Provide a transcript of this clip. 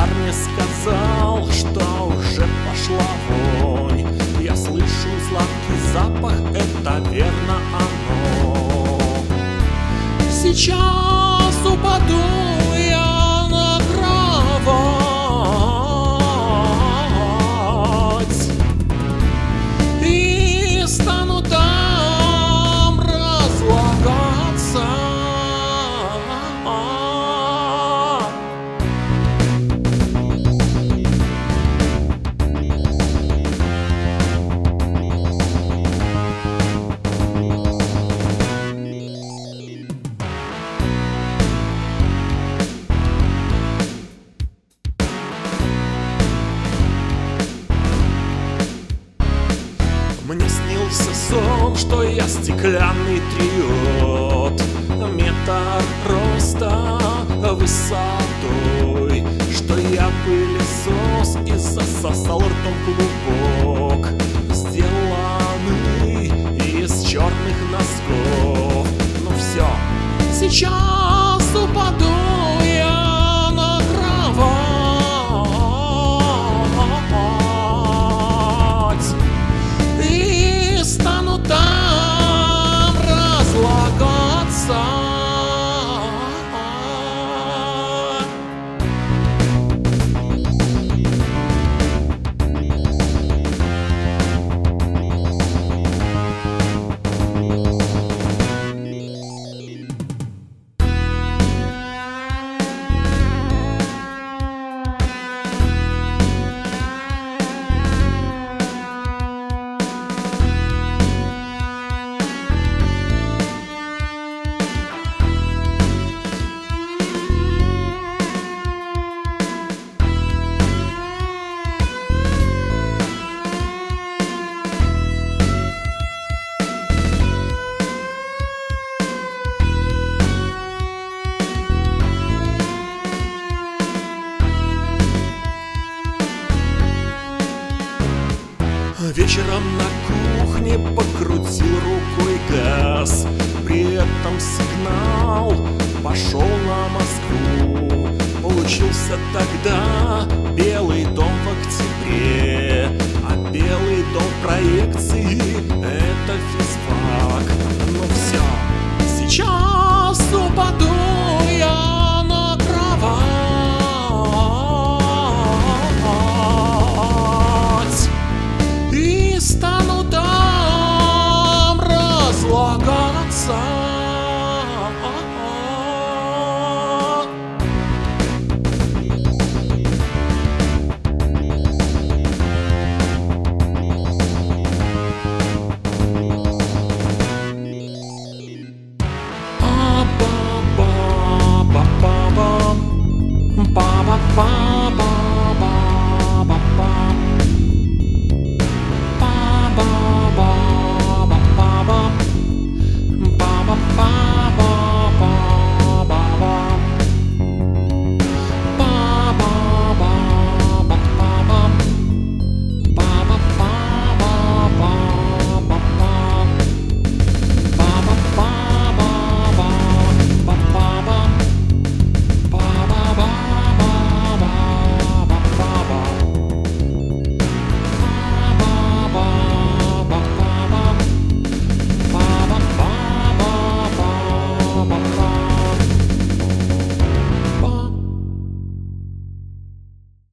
Санитар мне сказал, что уже пошла вонь. Я слышу сладкий запах, это верно оно. Сейчас упаду я на кровать и стану там разлагаться. Мне снился сон, что я стеклянный триод, метр роста высотой, что я пылесос и засосал ртом клубок, сделанный из черных носков. Ну все, сейчас упаду я на кровать и стану там разлагаться. Вечером на кухне покрутил рукой газ, при этом сигнал пошел на Москву. Получился тогда Белый дом в октябре, а Белый дом проекции — это физфак. Ну все, сейчас упаду я на кровать и стану там разлагаться. Па-па-па-па-па-па-па-па.